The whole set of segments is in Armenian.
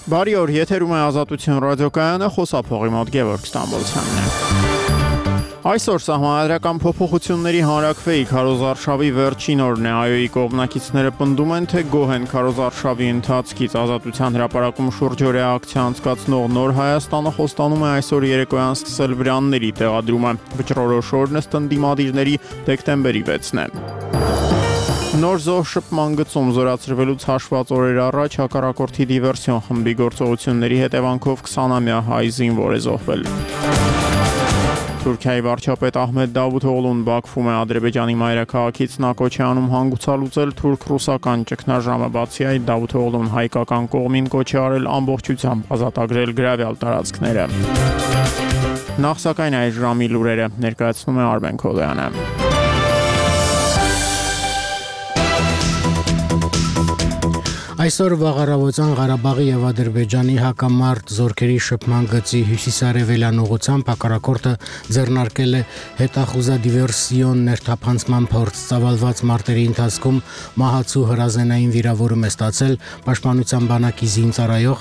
Բարի օր, եթերում է Ազատություն ռադիոկայանը, խոսափողի մոտ Գևորգ Ստամբոլցյանն է։ Այսօր սահմանադրական փոփոխությունների հանրաքվեի քարոզարշավի վերջին օրն է, ԱՅՈ-ի կողմնակիցները պնդում են, թե գոհ են քարոզարշավի ընթացքից։ Ազատության հրապարակում շուրջօրյա ակցիա անցկացնող Նոր Հայաստանը խոստանում է այսօր երեկոյան սկսել վրանների տեղադրումը։ Վճռորոշ օրն ըստ ընդդիմադիրների դեկտեմբերի 6-ն է։ Նոր զոհ շփման գծում զորացրվելուց հաշված օրեր առաջ հակառակորդի դիվերսիոն խմբի գործողությունների հետևանքով 20-ամյա հայ զինվոր է զոհվել։ Թուրքիայի վարչապետ Ահմեդ Դավութօղլուն Բաքվում է Ադրբեջանի մայրաքաղաքից նա կոչ է անում հանգուցալուծել թուրք-ռուսական ճգնաժամը, բացի այդ Դավութօղլուն հայկական կողմին կոչ է արել ամբողջությամբ ազատագրել գրավյալ տարածքները։ Նախ սակայն այս ժամի լուրերը ներկայացնում է Արմեն Քոլյանը։ Այսօր վաղարավոցան Ղարաբաղի եւ Ադրբեջանի հակամարտ զորքերի շփման գծի հյուսիսարևելյան ուղղությամբ հակառակորդը ձեռնարկել է հետախուզադիվերսիոն ներթափանցման փորձ։ Ծավալված մարտերի ընթացքում մահացու հրազենային վիրավորում է ստացել Պաշտպանության բանակի զինծառայող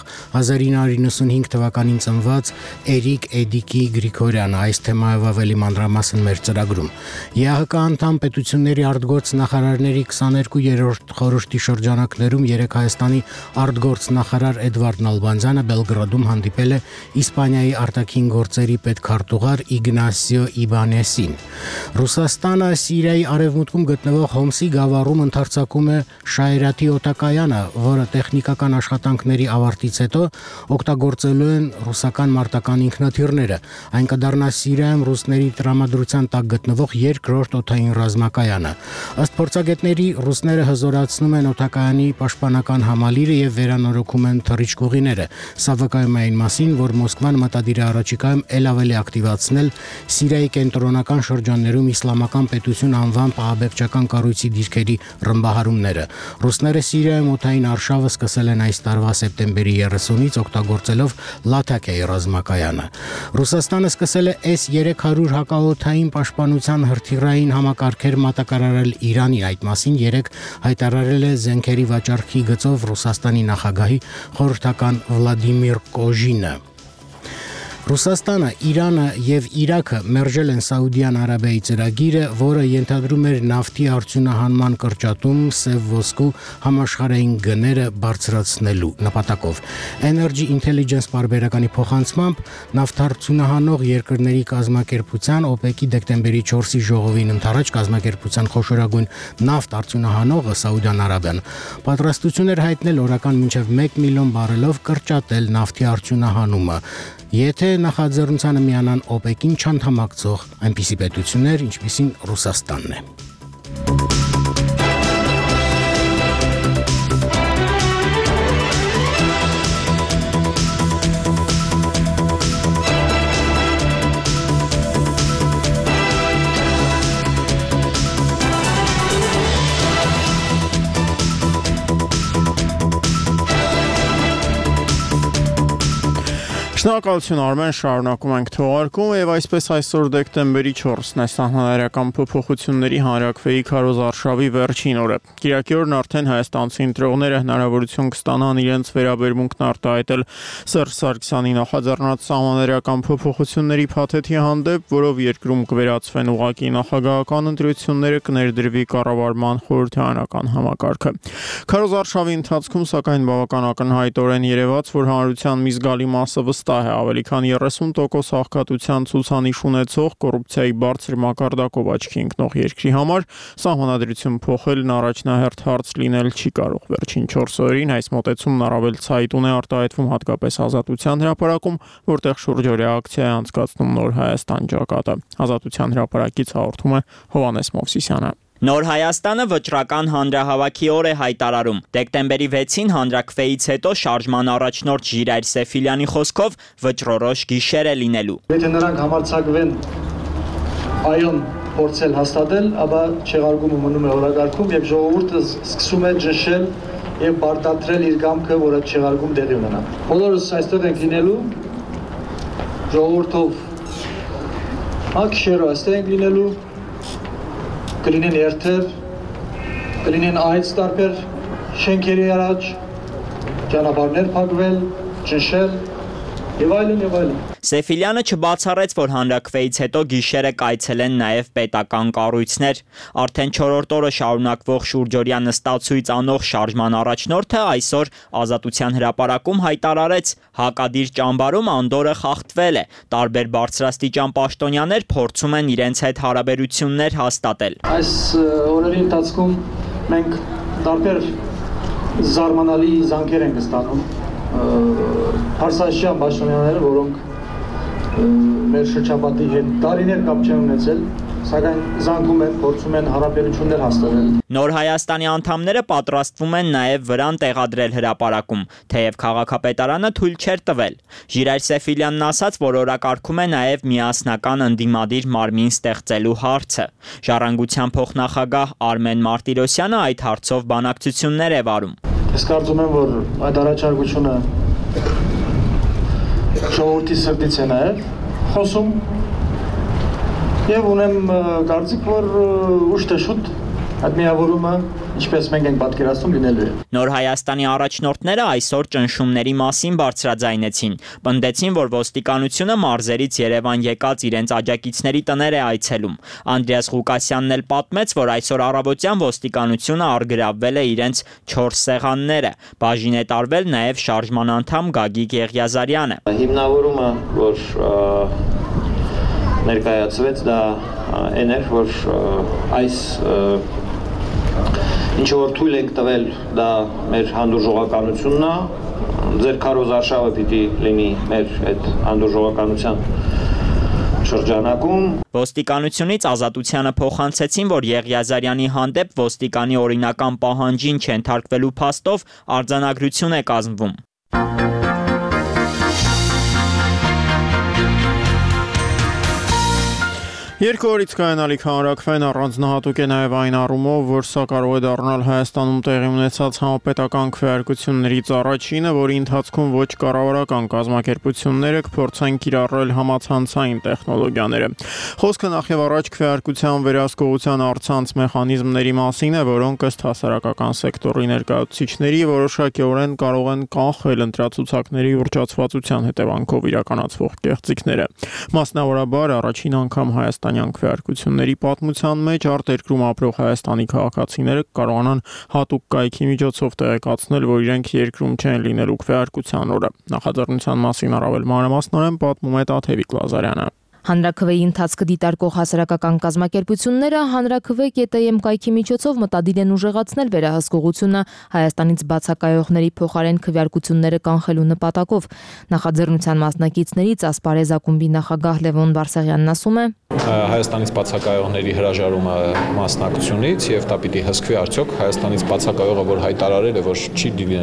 1995 թվականին ծնված Էրիկ Էդիկի Գրիգորյանը։ Այս թեմայով ավելի մանրամասն մեր ծրագրում։ ԵԱՀԿ անդամ պետությունների արտգործ նախարարների 22-րդ խորհրդի շրջանակներում Հայաստանի արտգործնախարար Էդվարդ Նալբանդյանը Բելգրադում հանդիպել է Իսպանիայի արտաքին գործերի պետքարտուղար Իգնասիո Իբանեսին։ Ռուսաստանը Սիրիայի արևմուտքում գտնվող Հոմսի գավառում ընդարձակում է Շայրաթի օդակայանը, որը տեխնիկական աշխատանքների ավարտից հետո օգտագործելու են ռուսական մարտական ինքնաթիռները։ Այն կդառնա Սիրիայում ռուսների տրամադրության տակ գտնվող երկրորդ օդային ռազմակայանը։ Ըստ փորձագետների ռուսները հզորացնում են օդակայանի պաշտպանական համալիրը եւ վերանորոգում են թռիչքուղիները։ Սա վկայում է այն մասին, որ Մոսկվան մտադիր է առաջիկայում ել ավելի ակտիվացնել Սիրիայի կենտրոնական շրջաններում իսլամական պետություն անվամբ ահաբեկչական կառույցի դիրքերի ռմբահարումները։ Ռուսները Սիրիայում օդային արշավը սկսել են այս տարվա սեպտեմբերի 30-ից օգտագործելով Լաթաքիայի ռազմակայանը։ Ռուսաստանը սկսել է S-300 հակաօդային պաշտպանության հրթիռային համակարգեր մատակարարել Իրանին։ Այդ մասին երեկ հայտարարել է զենքերի վաճառքի գծով Ռուսաստանի նախագահի խորհրդական Վլադիմիր Կոժինը։ Ռուսաստանը, Իրանը եւ Իրաքը մերժել են Սաուդյան Արաբիայի ծրագիրը, որը ենթադրում էր նավթի արդյունահանման կրճատում սև ոսկու համաշխարհային գները բարձրացնելու նպատակով։ Energy Intelligence պարբերականի փոխանցմամբ նավթարդյունահանող երկրների կազմակերպության OPEC-ի դեկտեմբերի 4-ի ժողովին ընդառաջ կազմակերպության խոշորագույն նավթ արդյունահանողը Սաուդյան Արաբիան պատրաստություն էր հայտնել օրական մինչև 1 միլիոն բարելով կրճատել նավթի արդյունահանումը, եթե նախաձեռնությանը միանան OPEC-ին չանդամակցող այնպիսի պետություններ, ինչպիսին Ռուսաստանն է։ Շնորհակալություն Արմեն, շարունակում ենք թողարկում եւ այսպես այսօր դեկտեմբերի 4-ն է սահմանադրական փոփոխությունների հանրաքվեի քարոզարշավի վերջին օրը։ Կիրակի օրն արդեն հայաստանցի ընտրողները հնարավորություն կստանան իրենց վերաբերմունքն արտահայտել Սերժ Սարգսյանի նախաձեռնած սահմանադրական փոփոխությունների փաթեթի հանդեպ, որով երկրում կվերացվեն ուղղակի նախագահական ընտրությունները, կներդրվի կառավարման խորհրդարանական համակարգը։ Քարոզարշավի ընթացքում սակայն բավական ակնհայտորեն երևաց, որ հանրության մի զգալի մասը վստահ է ավելի քան 30% աղքատության ցուցանիշ ունեցող կոռուպցիայի բարձր մակարդակով աչքի ընկնող երկրի համար սահմանադրություն փոխելն առաջնահերթ հարց լինել չի կարող։ Վերջին 4 օրերին այս մոտեցումն առավել ցայտուն է արտահայտվում հատկապես Ազատության հրապարակում, որտեղ շուրջօրյա ակցիա է անցկացնում Նոր Հայաստան ճակատը։ Ազատության հրապարակից հաղորդում է Հովհաննես Մովսիսյանը։ Նոր Հայաստանը վճռական հանրահավաքի օր է հայտարարում։ Դեկտեմբերի 6-ին հանրաքվեից հետո շարժման առաջնորդ Ժիրայր Սեֆիլյանի խոսքով վճռորոշ գիշեր է լինելու։ Եթե նրանք համարձակվեն այոն փորձել հաստատել, ապա չեղարկումը մնում է օրակարգում եւ ժողովուրդը սկսում է ճնշել եւ պարտադրել իր կամքը, որ այդ չեղարկում տեղի ունենա։ Բոլորս այստեղ ենք լինելու ժողովուրդով ակշերո այստեղ ենք լինելու կլինեն երթեր, կլինեն այց տարբեր շենքերի առաջ, ճանապարհներ փակվել, ճնշել եւ այլն եւ այլն։ Սեֆիլյանը չբացառեց, որ հանրաքվեից հետո գիշերը կայցելեն նաև պետական կառույցներ։ Արդեն 4-րդ օրը շարունակվող շուրջօրյա նստացույց անող շարժման առաջնորդը այսօր Ազատության հրապարակում հայտարարեց, հակադիր ճամբարում անդորը խախտվել է։ Տարբեր բարձրաստիճան պաշտոնյաներ փորձում են իրենց հետ հարաբերություններ հաստատել։ Այս օրերի ընթացքում մենք տարբեր զարմանալի զանգեր ենք ստանում հարսանշյան պաշտոնյաները, որոնք մեր շրջապատի հետ տարիներ կապ չեն ունեցել, սակայն զանգում են, փորձում են հարաբերություններ հաստատել։ Նոր Հայաստանի անդամները պատրաստվում են նաև վրան տեղադրել հրապարակում, թեև քաղաքապետարանը թույլ չէր տվել։ Ժիրայր Սեֆիլյանն ասաց, որ օրակարգում է նաև միասնական ընդդիմադիր մարմին ստեղծելու հարցը։ Ժառանգության փոխնախագահ Արմեն Մարտիրոսյանը այդ հարցով բանակցություններ է վարում։ Ես կարծում եմ, որ այդ առաջարկությունը ժողովրդի սրտից է նաև խոսում եւ ունեմ կարծիք, որ ուշ թե շուտ այդ միավորումը, ինչպես մենք ենք պատկերացնում, լինելու է։ Նոր Հայաստանի առաջնորդները այսօր ճնշումների մասին բարձրաձայնեցին, պնդեցին, որ ոստիկանությունը մարզերից Երևան եկած իրենց աջակիցների տներ է այցելում։ Անդրեաս Ղուկասյանն էլ պատմեց, որ այսօր առավոտյան ոստիկանությունը առգրավվել է իրենց 4 սեղանները։ Բաժին է տարվել նաև շարժման անդամ Գագիկ Եղիազարյանը։ Հիմնավորումը, որ ներկայացվեց, դա այն էր, որ այս ինչ որ թույլ ենք տվել, դա մեր հանդուրժողականությունն է, ձեր քարոզարշավը պիտի լինի մեր այդ հանդուրժողականության շրջանակում։ Ոստիկանությունից Ազատությանը փոխանցեցին, որ Եղիազարյանի հանդեպ ոստիկանի օրինական պահանջին չենթարկվելու փաստով արձանագրություն է կազմվում։ Երկու օրից կայանալիք հանրաքվեն առանձնահատուկ է նաև այն առումով, որ սա կարող է դառնալ Հայաստանում տեղի ունեցած համապետական քվեարկություններից առաջինը, որի ընթացքում ոչ կառավարական կազմակերպությունները կփորձեն կիրառել համացանցային տեխնոլոգիաները։ Խոսքը նախ եւ առաջ քվեարկության վերահսկողության առցանց մեխանիզմների մասին է, որոնք ըստ հասարակական սեկտորի ներկայացուցիչների որոշակիորեն կարող են կանխել ընտրացուցակների ուռճացվածության հետևանքով իրականացվող կեղծիքները։ Մասնավորաբար առաջին անգամ Հայաստանյան քվեարկությունների պատմության մեջ արտերկրում ապրող Հայաստանի քաղաքացիները կարողանան հատուկ կայքի միջոցով տեղեկացնել, որ իրենք երկրում չեն լինելու քվեարկության օրը։ Նախաձեռնության մասին առավել մանրամասնորեն պատմում է Տաթևիկ Լազարյանը։ Հանրաքվեի ընթացքը դիտարկող հասարակական կազմակերպությունները հանրաքվե.am կայքի միջոցով մտադիր են ուժեղացնել վերահսկողությունը Հայաստանից բացակայողների փոխարեն քվեարկությունները կանխելու նպատակով։ Նախաձեռնության մասնակիցներից Ասպարեզ ակումբի նախագահ Լևոն Բարսեղյանն ասում է. Հայաստանից բացակայողների հրաժարումը մասնակցությունից եւ դա պիտի հսկվի արդյոք Հայաստանից բացակայողը, որ հայտարարել է, որ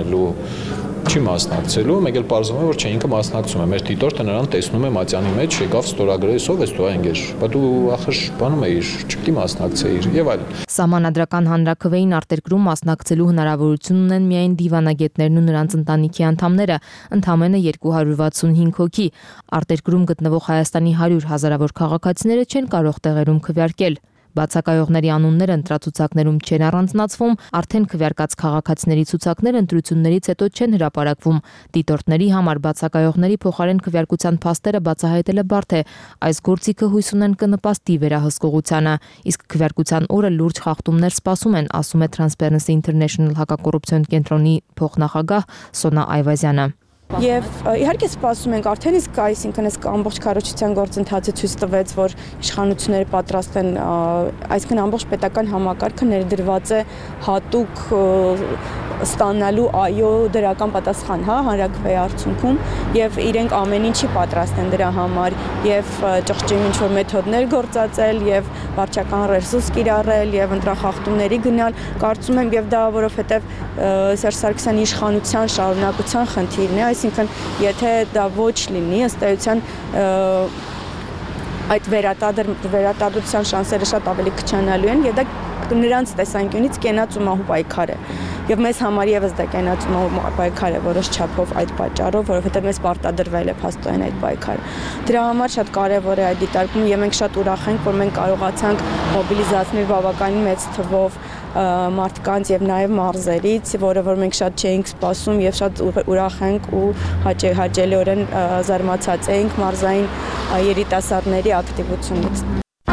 չի մասնակցելու, մեկ էլ պարզվում է, որ չէ, ինքը մասնակցում է։ Մեր դիտորդը նրան տեսնում է մատյանի մեջ, եկավ ստորագրես, ով ես դու այնգեր։ Բա դու ախր բանում էիր, չպիտի մասնակցեիր եւ այլն։ Սահմանադրական հանրաքվեին արտերկրում մասնակցելու հնարավորություն ունեն միայն դիվանագետներն ու նրանց ընտանիքի անդամները, ընդամենը 265 հոգի։ Արտերկրում գտնվող Հայաստանի 100 հազարավոր քաղաքացիները չեն կարող տեղերում քվեարկել։ Բացակայողների անունները ընտրացուցակներում չեն առանձնացվում, արդեն քվեարկած քաղաքացիների ցուցակները ընտրություններից հետո չեն հրապարակվում։ Դիտորդների համար բացակայողների փոխարեն քվեարկության փաստերը բացահայտելը բարդ է։ Այս գործիքը հույս ունեն կնպաստի վերահսկողությանը, իսկ քվեարկության օրը լուրջ խախտումներ սպասում են, ասում է Transparency International հակակոռուպցիոն կենտրոնի փոխնախագահ Սոնա Այվազյանը։ Եվ իհարկե սպասում ենք արդեն իսկ այսինքն այս ամբողջ քարոզչության գործընթացը ցույց տվեց, որ իշխանությունները պատրաստ են, այսինքն ամբողջ պետական համակարգը ներդրված է հատուկ ստանալու այո դրական պատասխան, հանրաքվեի արդյունքում եւ իրենք ամեն ինչի պատրաստ են դրա համար եւ ճղճին ինչ որ մեթոդներ գործածել եւ վարչական ռեսուրս կիրառել եւ ընտրախախտումների գնալ, կարծում եմ եւ դա որովհետեւ Սերժ Սարգսյանի իշխանության շարունակության խնդիրն է, այսինքն եթե դա ոչ լինի, ըստ էության այդ վերարտադրության շանսերը շատ ավելի քչանալու են եւ դա նրանց տեսանկյունից կենաց ու մահու պայքար է։ Եվ մեզ համար եւս դա կենաց ու մահու պայքար է որոշ չափով այդ պատճառով, որովհետեւ մեզ պարտադրվել է փաստորեն այդ պայքարը։ Դրա համար շատ կարեւոր է այդ դիտարկումը եւ մենք շատ ուրախ ենք, որ մենք կարողացանք մոբիլիզացնել բավականին մեծ թվով մարդկանց եւ նաեւ մարզերից, որը որ մենք շատ չէինք սպասում եւ շատ ուրախ ենք ու հաճելիորեն զարմացած ենք մարզային երիտասարդների ակտիվությունից։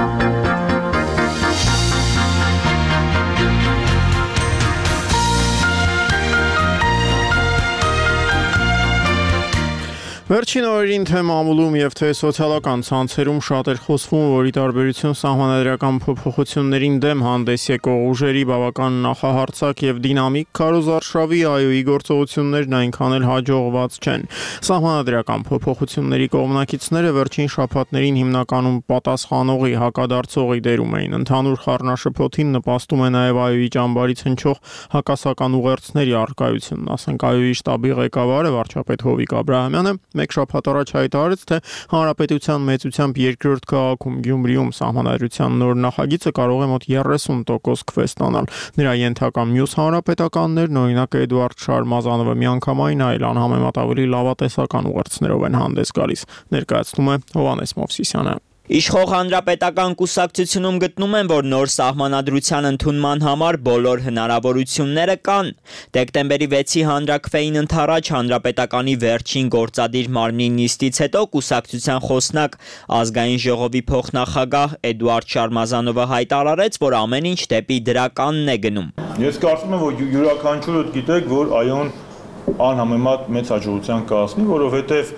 Վերջին օրերին թե մամուլում եւ թե սոցիալական ցանցերում շատ էր խոսվում, որ ի տարբերություն սահմանադրական փոփոխություններին դեմ հանդես եկող ուժերի բավական նախահարցակ եւ դինամիկ քարոզարշավի ԱՅՈ-ի գործողություններն այնքան էլ հաջողված չեն։ Սահմանադրական փոփոխությունների կողմնակիցները վերջին շաբաթներին հիմնականում պատասխանողի հակադարձողի դերում էին։ Ընդհանուր խառնաշփոթին նպաստում է նաեւ ԱՅՈ-ի ճամբարից հնչող հակասական ուղերձների առկայությունն, ասենք ԱՅՈ-ի շտաբի ղեկավարը վարչապետ Հովիկ Աբրահամյանը մեկ շաբաթ առաջ հայտարարեց, թե հանրապետության մեծությամբ երկրորդ քաղաքում Գյումրիում սահմանադրության նոր նախագիծը կարող է մոտ 30% քվե ստանալ։ Նրա ենթակա մյուս հանրապետականներն, օրինակ Էդուարդ Շարմազանովը, միանգամայն այլ անհամեմատ ավելի լավատեսական ուղերձներով են հանդես գալիս, ներկայացնում է Հովհաննես Մովսիսյանը։ Իշխող հանրապետական կուսակցությունում գտնում են, որ նոր սահմանադրության ընդունման համար բոլոր հնարավորությունները կան։ Դեկտեմբերի 6-ի հանրաքվեին ընդառաջ հանրապետականի վերջին գործադիր մարմնի նիստից հետո կուսակցության խոսնակ ազգային ժողովի փոխնախագահ Էդուարդ Շարմազանովը հայտարարեց, որ ամեն ինչ դեպի դրականն է գնում։ Ես կարծում եմ, որ յուրաքանչյուրդ գիտեք, որ ԱՅՈ-ն անհամեմատ մեծ հաջողության կհասնի, որովհետև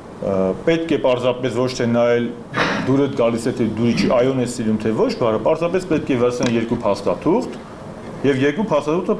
պետք է պարզապես ոչ թե նայել դուրդ գալիս է թե դուրի չի ԱՅՈ-ն է սիրում թե ոչ, պարզապես պետք է վերցնել երկու փաստաթուղթ եւ երկու փաստաթուղթը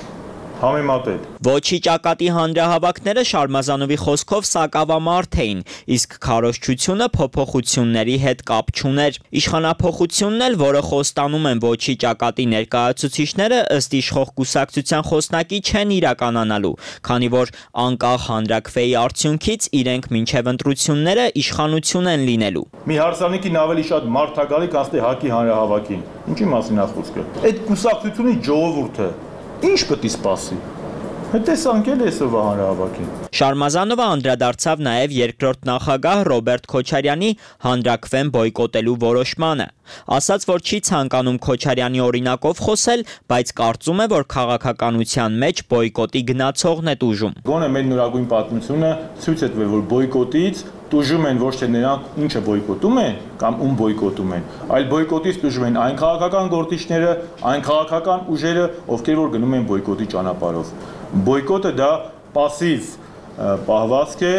համեմատել։ Ոչի ճակատի հանրահավաքները Շարմազանովի խոսքով սակավամարդ էին, իսկ քարոզչությունը փոփոխությունների հետ կապ չուներ։ Իշխանափոխությունն էլ, որը խոստանում են ոչի ճակատի ներկայացուցիչները, ըստ իշխող կուսակցության խոսնակի չեն իրականանալու, քանի որ անկախ հանրաքվեի արդյունքից իրենք մինչև ընտրությունները իշխանություն են լինելու։ Մի հարսանեկին ավելի շատ մարդագալի կանցնի ՀԱԿ-ի հանրահավաքին։ Ինչի մասին է խոսքը։ Այդ կուսակցությունի ժողովուրդը ինչ պետք է սպասի։ Հետեսանք էլ այսօրվա հանրահավաքին։ Շարմազանովը անդրադարձավ նաև երկրորդ նախագահ Ռոբերտ Քոչարյանի հանրաքվեն բոյկոտելու որոշմանը։ Ասաց, որ չի ցանկանում Քոչարյանի օրինակով խոսել, բայց կարծում է, որ քաղաքականության մեջ բոյկոտի գնացողն է տուժում։ Գոնե մեր նորագույն պատմությունը ցույց է տվել, որ բոյկոտից տուժում են ոչ թե նրանք, ինչը բոյկոտում են կամ ում բոյկոտում են, այլ բոյկոտից տուժում են այն քաղաքական գործիչները, այն քաղաքական ուժերը, ովքեր որ գնում են բոյկոտի ճանապարհով։ Բոյկոտը դա пассив պահվածք է,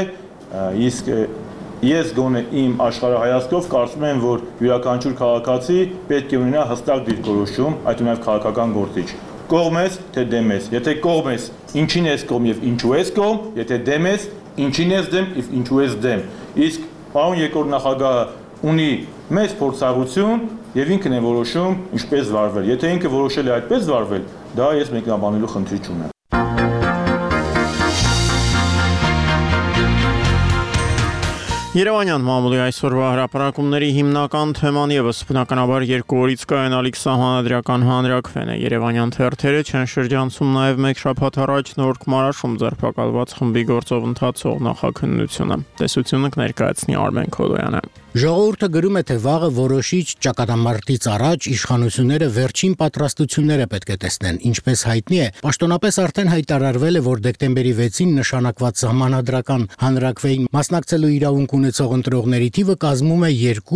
իսկ ես գոնե իմ աշխարհայացքով կարծում եմ, որ յուրաքանչյուր քաղաքացի պետք է ունենա հստակ դիրքորոշում, այդ ու նաև քաղաքական գործիչ։ Կողմ ես, թե դեմ ես։ Եթե կողմ ես, ինչին ես կողմ եւ ինչու ես կողմ, եթե դեմ ես, ինչին ես դեմ եւ ինչու ես դեմ։ Իսկ պարոն երկրորդ նախագահը ունի մեծ փորձառություն եւ ինքն է որոշում ինչպես վարվել։ Եթե ինքը որոշել է այդպես վարվել, դա ես մեկնաբանելու խնդիր չունեմ։ Երևանյան մամուլի այսօրվա հրապարակումների հիմնական թեման եւս բնականաբար երկու օրից կայանալիք սահմանադրական հանրաքվեն է։ Երևանյան թերթերը չեն շրջանցում նաեւ մեկ շաբաթ առաջ Նորք Մարաշում ձերբակալված խմբի գործով ընթացող նախաքննությունը։ Տեսությունը կներկայացնի Արմեն Քոլոյանը։ Ժողովուրդը գրում է, թե վաղը որոշիչ ճակատամարտից առաջ իշխանությունները վերջին պատրաստությունները պետք է տեսնեն։ Ինչպես հայտնի է, պաշտոնապես արդեն հայտարարվել է, որ դեկտեմբերի 6-ին նշանակված սահմանադրական հանրաքվեին մասնակցելու իրավունք ունեցող ընտրողների թիվը կազմում է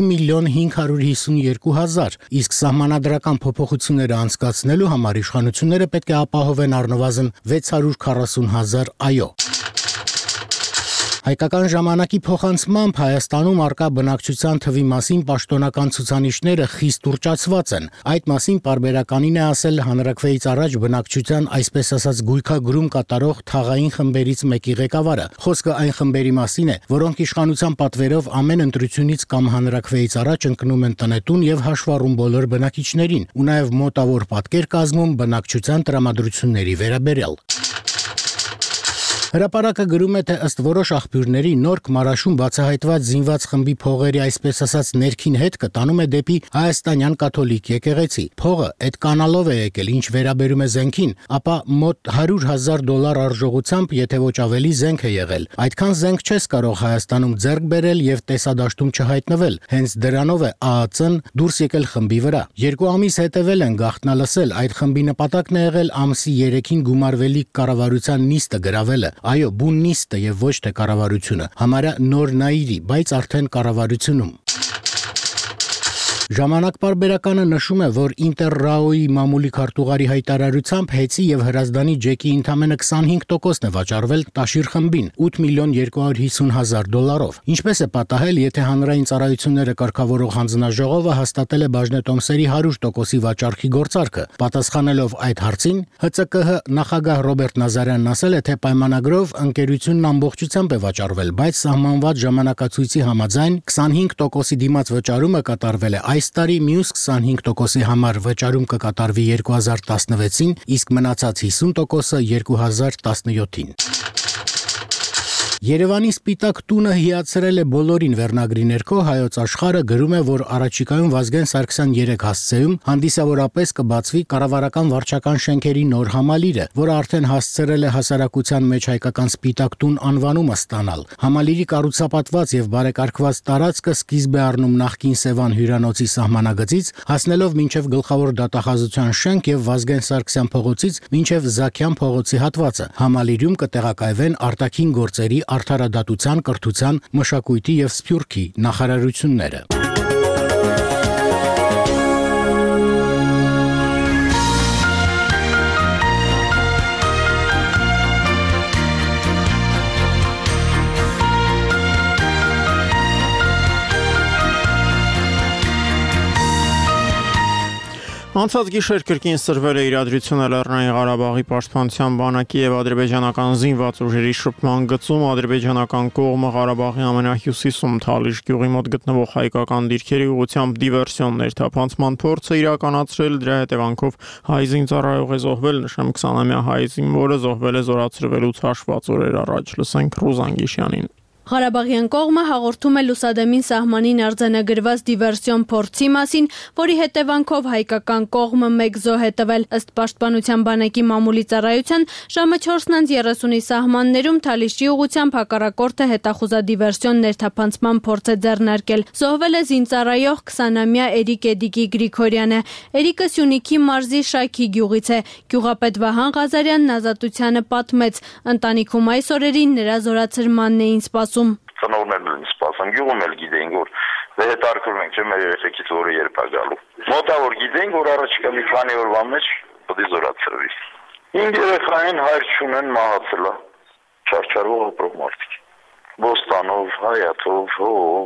2.552.000, իսկ սահմանադրական փոփոխությունները անցկացնելու համար իշխանությունները պետք է ապահովեն առնվազն 640.000 ԱՅՈ։ Հայկական ժամանակի փոխանցմամբ Հայաստանում արկա բնակչության թվի մասին պաշտոնական ցուցանիշները խիստ ուռճացված են։ Այդ մասին պարբերականին է ասել հանրաքվեից առաջ բնակչության այսպես ասած գույքագրում կատարող թաղային խմբերից մեկի ղեկավարը։ Խոսքը այն խմբերի մասին է, որոնք իշխանության պատվերով ամեն ընտրությունից կամ հանրաքվեից առաջ ընկնում են տնետուն եւ հաշվառում բոլոր բնակիչներին, ու նաեւ մոտավոր պատկեր կազմում բնակչության տրամադրությունների վերաբերյալ։ Հրապարակը գրում է, թե ըստ որոշ աղբյուրների Նորք Մարաշում բացահայտված զինված խմբի փողերի այսպես ասած ներքին հետքը տանում է դեպի հայաստանյան կաթոլիկ եկեղեցի։ Փողը այդ կանալով է եկել, ինչ վերաբերում է զենքին, ապա մոտ $100,000 արժողությամբ, եթե ոչ ավելի զենք է եղել։ Այդքան զենք չես կարող Հայաստանում ձեռք բերել եւ տեսադաշտում չհայտնվել։ Հենց դրանով է ԱԱՑ-ն դուրս եկել խմբի վրա։ 2 ամիս հետևել են գաղտնալսել, այդ խմբի նպատակն է եղել ամսի 3-ին գումարվելիք կառավարության նիստը գրավելը։ Այո, բուն նիստը եւ ոչ թե կառավարությունը, համարյա նոր նայիրի, բայց արդեն կառավարությունում։ Ժամանակ պարբերականը նշում է, որ Ինտերրաոյի մամուլի քարտուղարի հայտարարությամբ Հեցի եւ Հրազդանի ջեկի ընդամենը 25%-ն է վաճառվել Տաշիր խմբին $8,250,000-ով։ Ինչպես է պատահել, եթե հանրային ծառայությունները կարգավորող հանձնաժողովը հաստատել է բաժնետոմսերի 100%-ի վաճառքի գործարքը։ Պատասխանելով այդ հարցին, ՀՑԿՀ նախագահ Ռոբերտ Նազարյանն ասել է, թե պայմանագրով ընկերությունն ամբողջությամբ է վաճառվել, բայց սահմանված ժամանակացույցի համաձայն 25%-ի դիմաց վճարումը կատարվել է այս տարի, մյուս 25%-ի համար վճարում կկատարվի 2016-ին, իսկ մնացած 50%-ը 2017-ին։ Երևանի Սպիտակ տունը հիացրել է բոլորին վերնագրի ներքո Հայոց Աշխարհը գրում է, որ առաջիկայում Վազգեն Սարգսյան 3 հասցեում հանդիսավորապես կբացվի կառավարական վարչական շենքերի նոր համալիրը, որը արդեն հասցրել է հասարակության մեջ հայկական Սպիտակ տուն անվանումը ստանալ։ Համալիրի կառուցապատված եւ բարեկարգված տարածքը սկիզբ է առնում նախկին Սևան հյուրանոցի սահմանագծից, հասնելով մինչև գլխավոր դատախազության շենք եւ Վազգեն Սարգսյան փողոցից մինչև Զաքյան փողոցի հատվածը։ Համալիրում կտեղակայվեն արտաքին գործերի, արդարադատության, կրթության, մշակույթի եւ սփյուռքի նախարարությունները։ Անցած գիշեր կրկին սրվել է իրադրությունը Լեռնային Ղարաբաղի պաշտպանության բանակի եւ ադրբեջանական զինված ուժերի շփման գծում ադրբեջանական կողմը Ղարաբաղի ամենահյուսիսում Թալիշ գյուղի մոտ գտնվող հայկական դիրքերի ուղղությամբ դիվերսիոն ներթափանցման փորձ է իրականացրել, դրա հետևանքով հայ զինծառայող է զոհվել, նշեմ 20-ամյա հայ զինվորը զոհվել է զորացրվելուց հաշված օրեր առաջ, լսենք Ռուզան Գիշյանին։ Ղարաբաղյան կողմը հաղորդում է Լուսադեմին սահմանին արձանագրված դիվերսիոն փորձի մասին, որի հետևանքով հայկական կողմը 1 զոհ է տվել։ Ըստ պաշտպանության բանակի մամուլի ծառայության ժամը 4:30-ի սահմաններում Թալիշի ուղղությամբ հակառակորդը հետախուզադիվերսիոն ներթափանցման փորձ է ձեռնարկել։ Զոհվել է զինծառայող 20-ամյա Էրիկ Էդիկի Գրիգորյանը։ Էրիկը Սյունիքի մարզի Շայքի գյուղից է։ Գյուղապետ Վահան Ղազարյանն Ազատությանը պատմեց, ընտանիքում այս օրերին նրա զորացրմանն էին սպասում։ Ծնողներն են սպասում, գյուղում էլ գիտեին, որ հետարկում ենք, չէ՞ մեր երեխեքից որը երբ է գալու։ Մոտավոր գիտեին, որ առաջիկա մի քանի օրվա մեջ պետք է զորացրվի։ 5 երեխային հայր չունեն, մահացել է։ Չարչարվող ապրող մարդիկ։ Բոստանով, Հայաթով,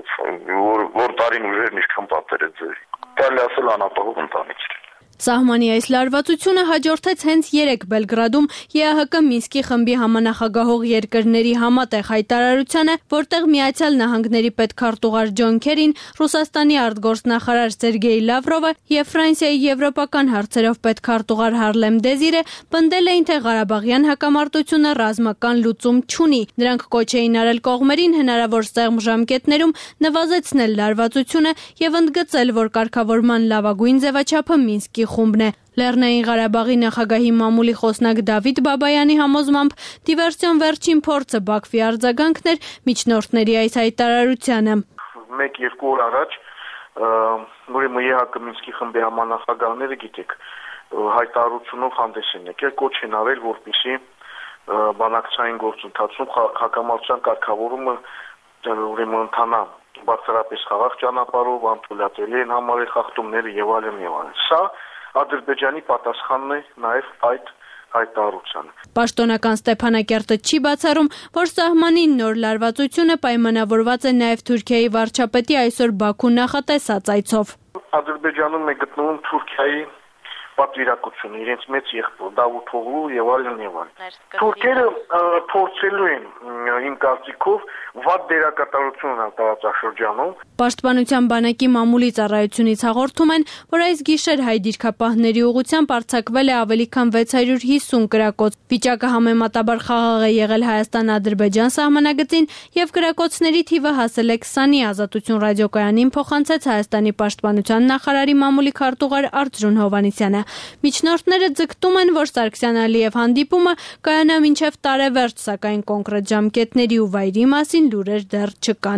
որ տարին ուժերն ինչքան պատեր է ձեր։ Կարելի ասել անապահով ընտանիք էր։ Սահմանի այս լարվածությունը հաջորդեց հենց 3 Բելգրադում ԵԱՀԿ Մինսկի խմբի համանախագահող երկրների համատեղ հայտարարությանը, որտեղ Միացյալ Նահանգների պետքարտուղար Ջոն Քերին, Ռուսաստանի արտգործնախարար Սերգեյ Լավրովը եւ Ֆրանսիայի եվրոպական հարցերով պետքարտուղար Հարլեմ Դեզիրը պնդել էին, թե Ղարաբաղյան հակամարտությունը ռազմական լուծում չունի։ Նրանք կոչ էին արել կողմերին հնարավոր սեղմ ժամկետներում նվազեցնել լարվածությունը եւ ընդգծել, որ կարգավորման լավագույն ձևաչափը Մինսկի խումբն է։ Լեռնային Ղարաբաղի նախագահի մամուլի խոսնակ Դավիթ Բաբայանի համոզմամբ դիվերսիոն վերջին փորձը Բաքվի արձագանքն էր միջնորդների այս հայտարարությանը։ 1-2 օր առաջ ուրեմն ԵԱՀԿ Մինսկի խմբի համանախագահները գիտեք հայտարարությունով հանդես են եկել, կոչ են արել, որպեսզի բանակցային գործընթացում հակամարտության կարգավորումը ուրեմն ընթանա բարձրապես խաղաղ ճանապարհով, անթույլատրելի են համարել խախտումները եւ այլն եւ այլն։ Սա Ադրբեջանի պատասխանն է նաեւ այդ հայտարարությանը։ Պաշտոնական Ստեփանակերտը չի բացառում, որ սահմանին նոր լարվածությունը պայմանավորված է նաեւ Թուրքիայի վարչապետի այսօր Բաքու նախատեսած այցով։ Ադրբեջանում է գտնվում Թուրքիայի պատվիրակությունը, իրենց մեծ եղբոր Դավութօղլու եւ այլն եւ այլն։ Թուրքերը փորձելու են իմ կարծիքով վատ դերակատարություն ունեն տարածաշրջանում։ Պաշտպանության բանակի մամուլի ծառայությունից հաղորդում են, որ այս գիշեր հայ դիրքապահների ուղղությամբ արձակվել է ավելի քան 650 կրակոց։ Վիճակը համեմատաբար խաղաղ է եղել Հայաստան-Ադրբեջան սահմանագծին եւ կրակոցների թիվը հասել է 20-ի, Ազատություն ռադիոկայանին փոխանցեց Հայաստանի պաշտպանության նախարարի մամուլի քարտուղար Արծրուն Հովհաննիսյանը։ Միջնորդները ձգտում են, որ Սարգսյան-Ալիև հանդիպումը կայանա մինչև տարեվերջ, սակայն կոնկրետ ժամկետների ու վայրի մասին լուրեր դեռ չկան։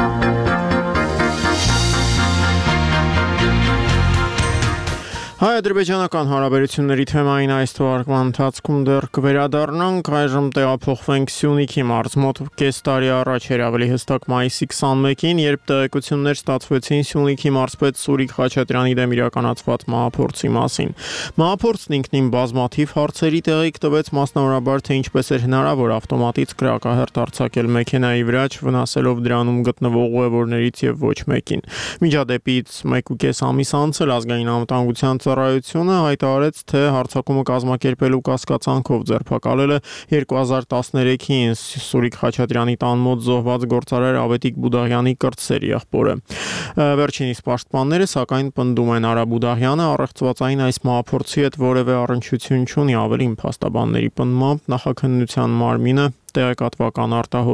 Հայ-ադրբեջանական հարաբերությունների թեմային այս թողարկման ընթացքում դեռ կվերադառնանք, այժմ տեղափոխվենք Սյունիքի մարզ։ Մոտ կես տարի առաջ էր, ավելի հստակ մայիսի 21-ին, երբ տեղեկություններ ստացվեցին Սյունիքի մարզպետ Սուրիկ Խաչատրյանի դեմ իրականացված մահափորձի մասին։ Մահափորձն ինքնին բազմաթիվ հարցերի տեղիք տվեց, մասնավորաբար թե ինչպես էր հնարավոր ավտոմատից կրակահերթ արձակել մեքենայի վրա, վնասելով դրանում գտնվող ուղևորներից եւ ոչ մեկին։ Միջադեպից 1.5 ամիս անց էլ ազգային անվտանգության ծառայությունը հայտարարեց, թե հարձակումը կազմակերպելու կասկածանքով ձերբակալել է 2013-ին Սուրիկ Խաչատրյանի տան մոտ զոհված գործարար Ավետիք Բուդաղյանի կրտսեր եղբորը։ Վերջինիս պաշտպանները սակայն պնդում են, Արա Բուդաղյանը առեղծվածային այս մահափորձի հետ որևէ առնչություն չունի, ավելին փաստաբանների պնդմամբ նախաքննության մարմինը տեղեկատվական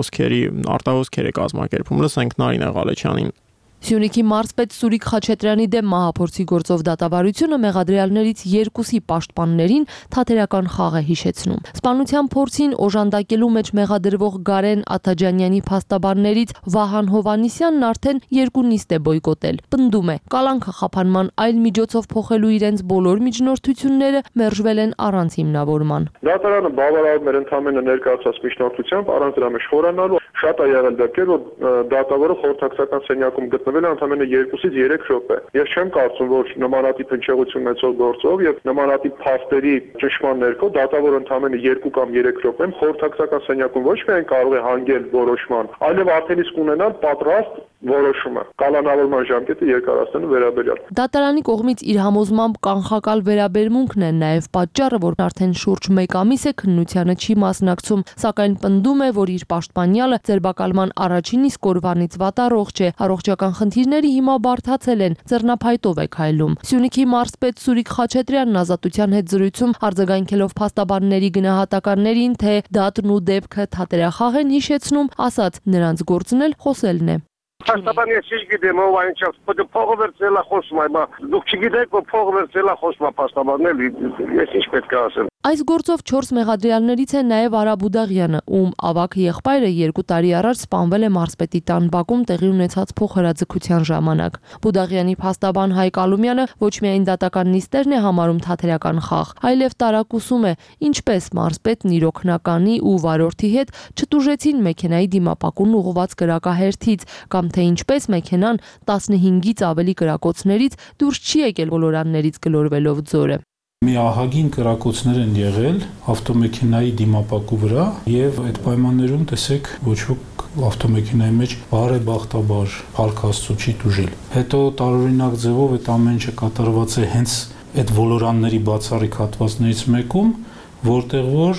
արտահոսքեր է կազմակերպում։ Լսենք Նարինե Ղալեչյանին։ Սյունիքի մարզպետ Սուրիկ Խաչատրյանի դեմ մահափորձի գործով դատավարությունը մեղադրյալներից 2-ի պաշտպաններին թատերական խաղ է հիշեցնում։ Սպանության փորձին օժանդակելու մեջ մեղադրվող Գարեն Աթաջանյանի փաստաբաններից Վահան Հովհաննիսյանն արդեն 2 նիստ է բոյկոտել։ Պնդում է, կալանքը խափանման այլ միջոցով փոխելու իրենց բոլոր միջնորդությունները մերժվել են առանց հիմնավորման։ Դատարանը բավարարում էր ընդհանրապես ներկայացած միջնորդությամբ առանց դրա մեջ խորանալու։ Շատ է եղել դեպքեր, որ դատավորը խորհրդակցական սենյակում գտնվել է ընդամենը 2-ից 3 րոպե։ Ես չեմ կարծում, որ նմանատիպ հնչեղություն ունեցող գործով եւ նմանատիպ փաստերի ճշմարտ ներքո դատավորը ընդամենը 2 կամ 3 րոպեում խորհրդակցական սենյակում ոչ միայն կարող է հանգել որոշման, այլև արդեն իսկ ունենալ պատրաստ որոշումը կալանավորման ժամկետը երկարացնելու վերաբերյալ։ Դատարանի կողմից իր համոզմամբ կանխակալ վերաբերմունքն է նաև պատճառը, որ արդեն շուրջ 1 ամիս է քննությանը չի մասնակցում, սակայն պնդում է, որ իր պաշտպանյալը ձերբակալման առաջին իսկ օրվանից վատառողջ է, առողջական խնդիրների հիմա բարդացել են, ձեռնափայտով է քայլում։ Սյունիքի մարզպետ Սուրիկ Խաչատրյանն Ազատության հետ զրույցում արձագանքելով փաստաբանների գնահատականներին, թե դատն ու դեպքը թատերախաղ են հիշեցնում, ասաց, նրանց գործն էլ խոսելն է։ Փաստաբան ես չգիտեմ ով այնչափ փողը վերցնելա խոսում, այ դուք չգիտեք որ փողը վերցնելա խոսում փաստաբաննել, ես ինչ պետք է ասեմ։ Այս գործով 4 մեղադրյալներից է նաև Արա Բուդաղյանը, ում ավագ եղբայրը 2 տարի առաջ սպանվել է մարզպետի տան բակում տեղի ունեցած փոխհրաձգության ժամանակ։ Բուդաղյանի փաստաբան Հայկ Ալումյանը ոչ միայն դատական նիստերն է համարում թատերական խաղ, այլև տարակուսում է, ինչպես մարզպետն իր օգնականի ու վարորդի հետ չտուժեցին մեքենայի դիմապակուն ուղղված կրակահերթից, կամ թե ինչպես մեքենան 15-ից ավելի կրակոցներից դուրս չի եկել ոլորաններից գլորվելով ձորը։ Մի ահագին կրակոցներ են եղել ավտոմեքենայի դիմապակու վրա եւ այդ պայմաններում տեսեք ոչ ոք ավտոմեքենայի մեջ բարեբախտաբար փառք Աստծո չի տուժել։ Հետո տարօրինակ ձևով այդ ամեն ինչը կատարված է հենց այդ ոլորանների բացառիկ հատվածներից մեկում, որտեղ որ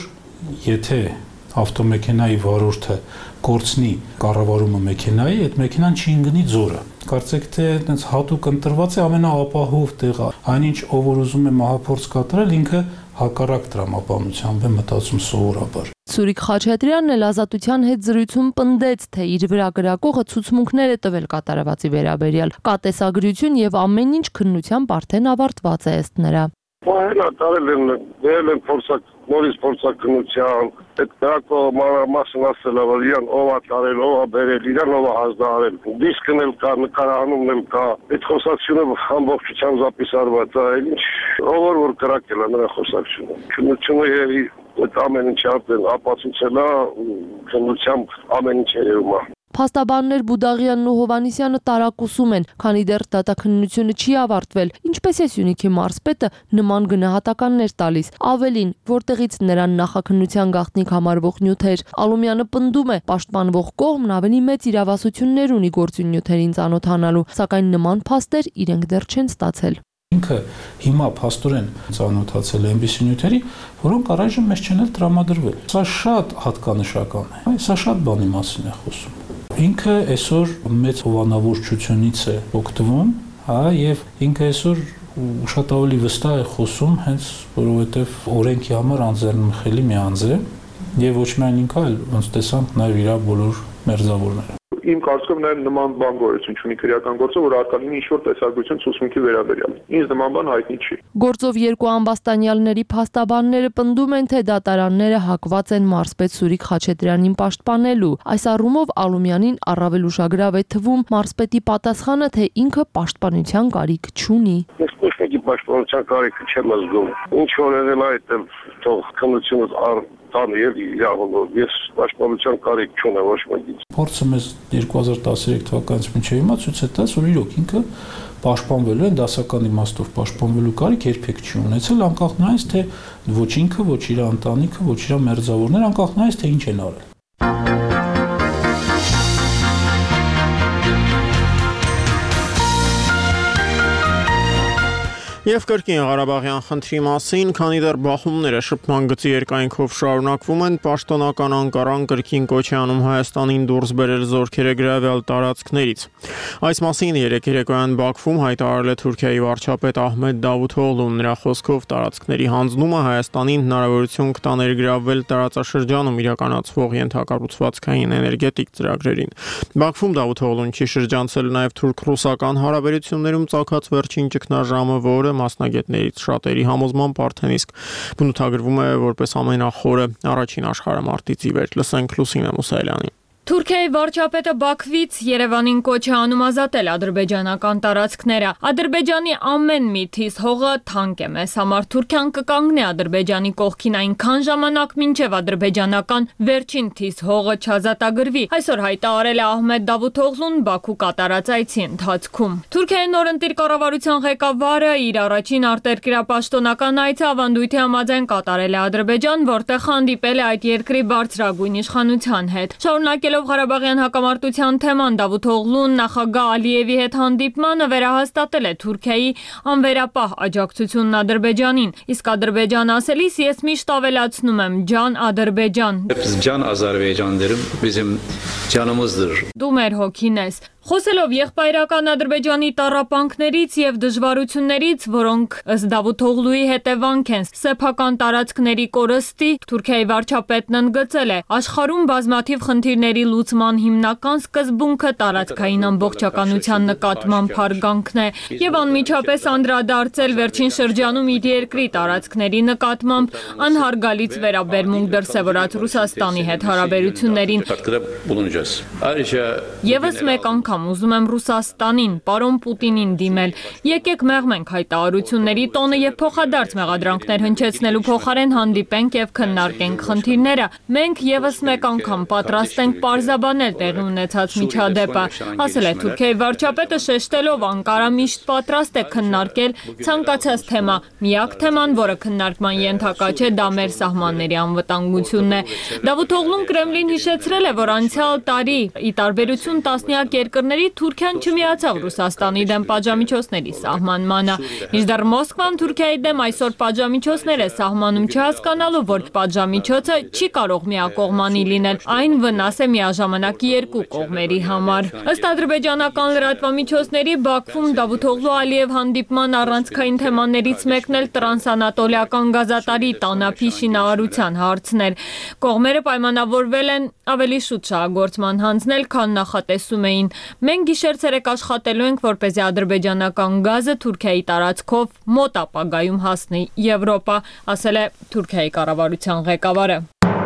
եթե ավտոմեքենայի վարորդը կորցնի կառավարումը մեքենայի, այդ մեքենան չի ընկնի ձորը։ Կարծեք թե այդպես հատուկ ընտրված է ամենաապահով տեղը։ Այնինչ ով որ ուզում է մահափորձ կատարել, ինքը հակառակ տրամաբանությամբ է մտածում սովորաբար։ Սուրիկ Խաչատրյանն էլ Ազատության հետ զրույցում պնդեց, թե իր վրա գրակողը ցուցմունքներ է տվել կատարվածի վերաբերյալ։ Կա տեսագրություն եւ ամեն ինչ քննությամբ արդեն ավարտված է ըստ նրա։ Ոհենա տարել են փորձակ նորից փորձակնության, այդ դրակո մանրամասն ասել է, որ իրան ով է տարել, ով է բերել, իրան ով է ազդարել։ Դիսկն էլ կա, նկարահանումն էլ կա, այդ խոսակցությունը ամբողջությամբ զապիսարված է, ինչ ով որ կրակել է նրա խոսակցությունը։ Քննությունը այդ ամեն ինչ արդեն ապացուցել է, քննությամբ ամեն ինչ երևում է։ Փաստաբաններ Բուդաղյանն ու Հովհաննիսյանը տարակուսում են, քանի դեռ դատաքննությունը չի ավարտվել, ինչպես է Սյունիքի մարզպետը նման գնահատականներ տալիս, ավելին, որտեղից նրան նախաքննության գաղտնիք համարվող նյութեր։ Ալումյանը պնդում է, պաշտպանվող կողմն ավելի մեծ իրավասություններ ունի գործունյութերին ծանոթանալու, սակայն նման փաստեր իրենք դեռ չեն ստացել։ Ինքը հիմա փաստորեն ծանոթացել է այնպիսի նյութերի, որոնք առայժմ մեզ չեն էլ տրամադրվել։ Սա շատ հատկանշական է։ Սա շատ բանի մասին է խոսում։ Ինքը այսօր մեծ հովանավորչությունից է օգտվում, եւ ինքը այսօր շատ ավելի վստահ է խոսում, հենց որովհետեւ օրենքի համար անձեռնմխելի մի անձ է, եւ ոչ միայն ինքը, այլ ոնց տեսանք նաեւ իր բոլոր մերձավորները։ Իմ կարծիքով նաև նման բան գոյություն չունի քրեական գործով, որ արկա լինի ինչ-որ տեսակցություն ցուցմունքի վերաբերյալ։ Ինձ նման բան հայտնի չի։ Գործով երկու ամբաստանյալների փաստաբանները պնդում են, թե դատարանները հակված են մարզպետ Սուրիկ Խաչատրյանին պաշտպանելու։ Այս առումով Ալումյանին առավել ուշագրավ է թվում մարզպետի պատասխանը, թե ինքը պաշտպանության կարիք չունի։ Ես ոչ պաշտպանության կարիքը չեմ զգում։ Ինչ որ եղել այդ թող քննությունս տան եւ իրավունքով ես պաշտպանության կարիք չունեմ ոչ մեկից։ Փորձը մեզ 2013 թվականից մինչև հիմա ցույց է տալիս, որ իրոք ինքը պաշտպանվելու է դասական իմաստով պաշտպանվելու կարիք երբեք չի ունեցել, անկախ նայած թե ոչ ինքը, ոչ իր ընտանիքը, ոչ իր մերձավորները, անկախ նայած թե ինչ են արել։ Եվ կրկին Ղարաբաղյան խնդրի մասին, քանի դեռ բախումները շփման գծի երկայնքով շարունակվում են, պաշտոնական Անկարան կրկին կոչ է անում Հայաստանին դուրս բերել զորքերը գրավել տարածքներից։ Այս մասին երեկ երեկոյան Բաքվում հայտարարել է Թուրքիայի վարչապետ Ահմեդ Դավութօղլուն, նրա խոսքով տարածքների հանձնումը Հայաստանին հնարավորություն կտա ներգրավվել տարածաշրջանում իրականացվող ենթակառուցվածքային էներգետիկ ծրագրերին։ Բաքվում Դավութօղլուն չի շրջանցել նաև թուրք-ռուսական հարաբերություններում ծագած վերջին ճգնաժամը, որը մասնագետներից շատերի համոզմամբ արդեն իսկ բնութագրվում է որպես ամենախորը առաջին աշխարհամարտից ի վեր։ Լսենք Լուսինե Մուսայելյանին։ Թուրքիայի վարչապետը Բաքվից Երևանին կոչ է անում ազատել ադրբեջանական տարածքները։ Ադրբեջանի ամեն մի թիզ հողը թանկ է մեզ համար։ Թուրքիան կկանգնի Ադրբեջանի կողքին այնքան ժամանակ, մինչև ադրբեջանական վերջին թիզ հողը չազատագրվի։ Այսօր հայտարարել է Ահմեդ Դավութօղլուն Բաքու կատարած այցի ընթացքում։ Թուրքիայի նորընտիր կառավարության ղեկավարը իր առաջին արտերկրապաշտոնական այցը ավանդույթի համաձայն կատարել է Ադրբեջան, որտեղ հանդիպել է այդ երկրի բարձրագույն իշխանության հետ։ Շարունակելով Ղարաբաղյան հակամարտության թեման Դավութօղլուն նախագահ Ալիևի հետ հանդիպմանը վերահաստատել է Թուրքիայի անվերապահ աջակցությունն Ադրբեջանին։ Իսկ Ադրբեջան ասելիս ես միշտ ավելացնում եմ ջան Ադրբեջան։ Ջան Ադրբեջան դերում bizim canımızdır։ Դու մեր հոգին ես։ Խոսելով եղբայրական Ադրբեջանի տառապանքներից եւ դժվարություններից, որոնք ըստ Դավութօղլուի հետևանք են սեփական տարածքների կորստի, Թուրքիայի վարչապետն ընդգծել է, աշխարհում բազմաթիվ խնդիրների լուծման հիմնական սկզբունքը տարածքային ամբողջականության նկատմամբ հարգանքն է եւ անմիջապես անդրադարձել վերջին շրջանում իր երկրի տարածքների նկատմամբ անհարգալից վերաբերմունք դրսեւորած Ռուսաստանի հետ հարաբերություններին։ Եվս մեկ անգամ ուզում եմ Ռուսաստանին, պարոն Պուտինին դիմել։ Եկեք մեղմենք հայտարարությունների տոնը եւ փոխադարձ մեղադրանքներ հնչեցնելու փոխարեն հանդիպենք եւ քննարկենք խնդիրները։ Մենք եւս մեկ անգամ պատրաստ ենք պարզաբանել տեղի ունեցած միջադեպը, ասել է Թուրքիայի վարչապետը, շեշտելով Անկարա միշտ պատրաստ է քննարկել ցանկացած թեմա։ Միակ թեման, որը քննարկման ենթակա չէ, դա մեր սահմանների անվտանգությունն է։ Դավութօղլուն Կրեմլին հիշեցրել է, որ անցյալ տարի ի տարբերություն տասնյակ երկրների Թուրքիան չմիացավ Ռուսաստանի դեմ պատժամիջոցների սահմանմանը։ Մինչդեռ Մոսկվան Թուրքիայի դեմ այսօր պատժամիջոցներ է սահմանում, չհասկանալով, որ պատժամիջոցը չի կարող միակողմանի լինել, այն վնաս է միաժամանակ երկու կողմերի համար։ Ըստ ադրբեջանական լրատվամիջոցների Բաքվում Դավութօղլու Ալիև հանդիպման առանցքային թեմաներից մեկն էլ տրանսանատոլիական գազատարի տանափի շինարարության հարցն էր։ Կողմերը պայմանավորվել են ավելի շուտ շահագործման հանձնել, քան նախատեսում էին։ Մենք գիշեր-ցերեկ աշխատելու ենք, որպեսզի ադրբեջանական գազը Թուրքիայի տարածքով մոտ ապագայում հասնի Եվրոպա, ասել է Թուրքիայի կառավարության ղեկավարը։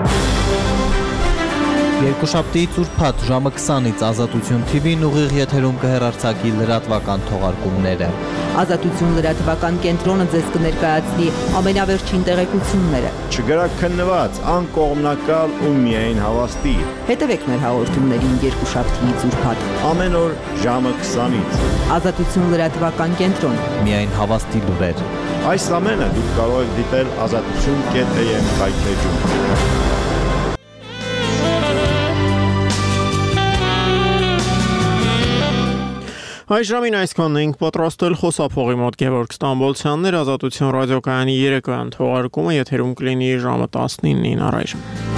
Երկուշաբթի ծուրփաթ ժամը 20-ից Ազատություն TV-ն ուղիղ եթերում կհեռարձակի լրատվական թողարկումները։ Ազատություն լրատվական կենտրոնը ձեզ կներկայացնի ամենավերջին տեղեկությունները։ Չգրաքննված, անկողմնակալ ու միայն հավաստի։ Հետևեք մեր հաղորդումներին երկուշաբթի ծուրփաթ ամեն օր ժամը 20-ից։ Ազատություն լրատվական կենտրոն։ Միայն հավաստի լուրեր։ Այս ամենը դուք կարող եք դիտել azatutun.am հայթեջում։ Այս ժամին այսքանն ենք պատրաստել խոսափողի մոտ Գևորգ Ստամբոլցյաններ, Ազատություն ռադիոկայանի երեկոյան թողարկումը եթերում կլինի ժամը 19-ին առայժմ։